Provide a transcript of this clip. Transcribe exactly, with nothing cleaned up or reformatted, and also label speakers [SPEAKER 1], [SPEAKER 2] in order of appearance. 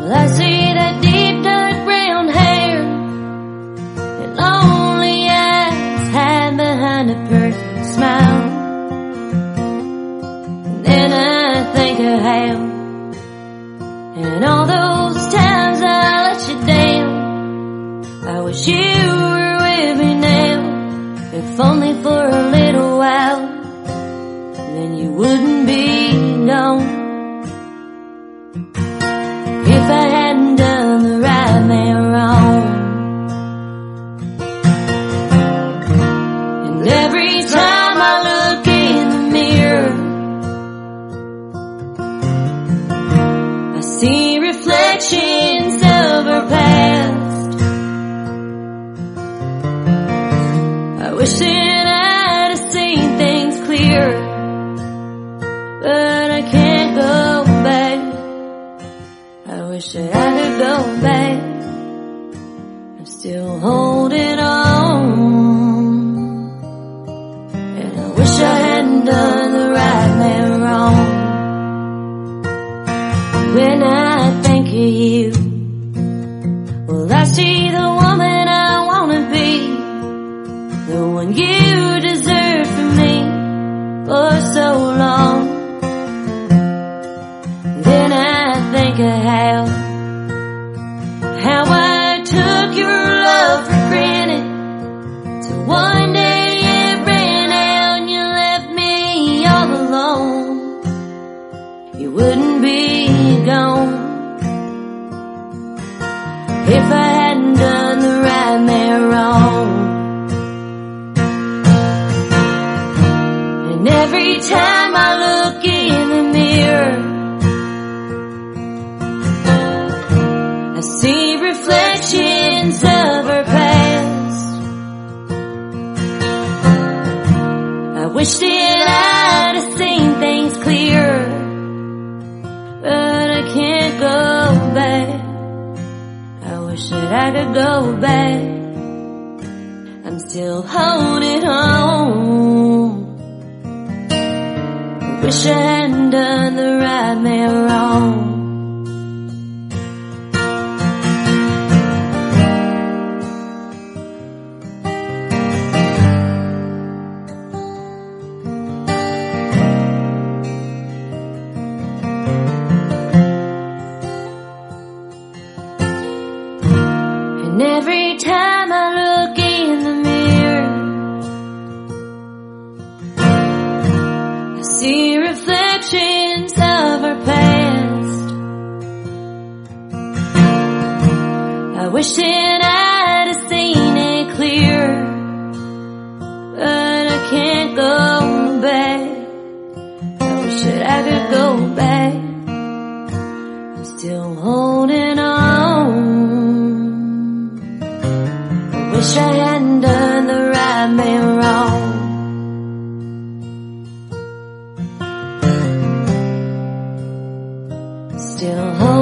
[SPEAKER 1] Well, I see that deep dark brown hair and lonely eyes hide behind a perfect smile. And then I think of how, and all those times I let you down. I wish you were with me now, if only for a little while. Then you wouldn't be gone. If I hadn't done the right man wrong. And every time I look in the mirror, I see reflections of our past. I wish that I'd have seen things clearer, but I can't go back. I wish that I could go back. I'm still holding on, and I wish I hadn't done the right man wrong. When I think of you, well, I see the woman I wanna be, the one you deserve from me for so long. Then I think of how, how I took your love for granted, till one day it ran out and you left me all alone. You wouldn't be gone if I hadn't done the right man wrong. And every time I look in the mirror, I see reflections of our past. I wish that I'd have seen things clearer, but I can't go back. I wish that I could go back. I'm still holding on. I wish I hadn't done the right man wrong. And every time I look in the mirror, I see reflections of our past. I wish that I'd have seen it clearer, but I can't go back. I wish that I could go back. I'm still holding on. Wish I hadn't done the right man wrong. Still holding